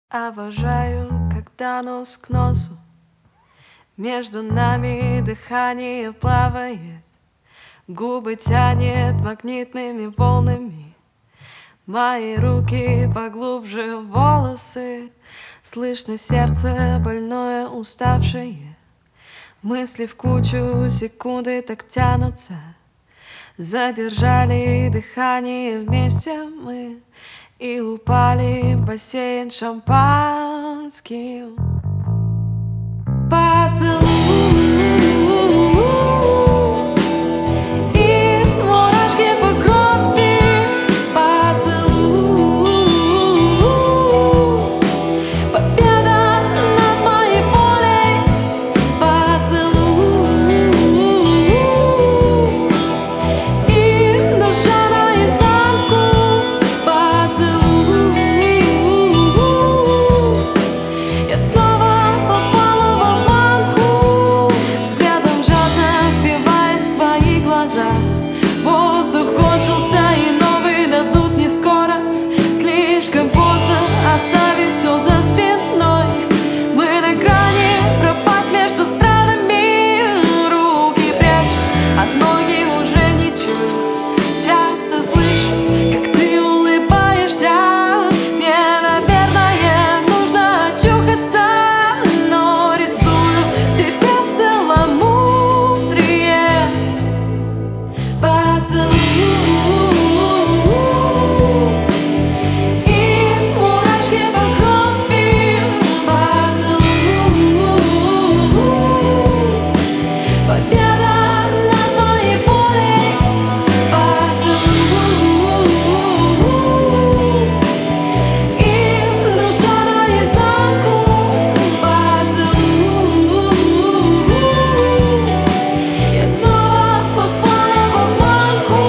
Обожаю, когда нос к носу между нами дыхание плавает, губы тянет магнитными волнами, мои руки поглубже в волосы. Слышно сердце больное, уставшее, мысли в кучу, секунды так тянутся. Задержали дыхание вместе мы и упали в бассейн шампанским. Поцелуй и мурашки по крови. Поцелуй, победа над моей волей. Поцелуй и душа наизнанку. Поцелуй, я снова попала в обманку, взглядом жадно впиваясь в твои глаза. Воздух кончился и новый дадут не скоро. Слишком поздно оставить все за спиной. Мы на грани пропасть между странами. Руки прячу, а ноги уже не чую. Часто слышу, как ты улыбаешься. Мне, наверное, нужно очухаться, но рисую в тебе целомудрие. Поцелуй и мурашки по крови. Поцелуй, победа над моей волей. Поцелуй и душа наизнанку. Поцелуй, я снова попала в обманку.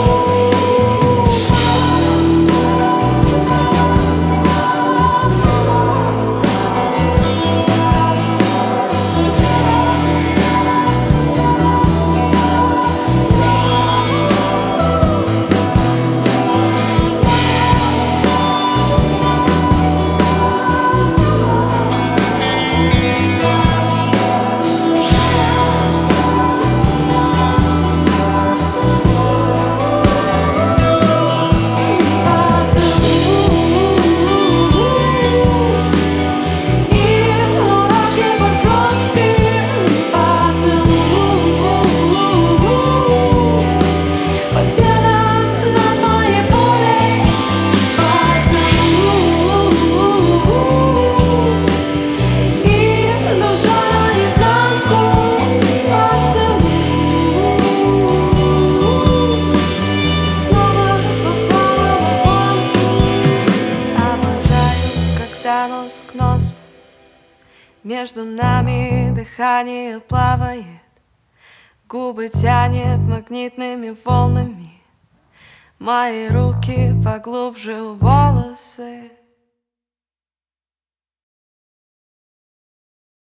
Нос к носу между нами дыхание плавает, губы тянет магнитными волнами, мои руки поглубже в волосы.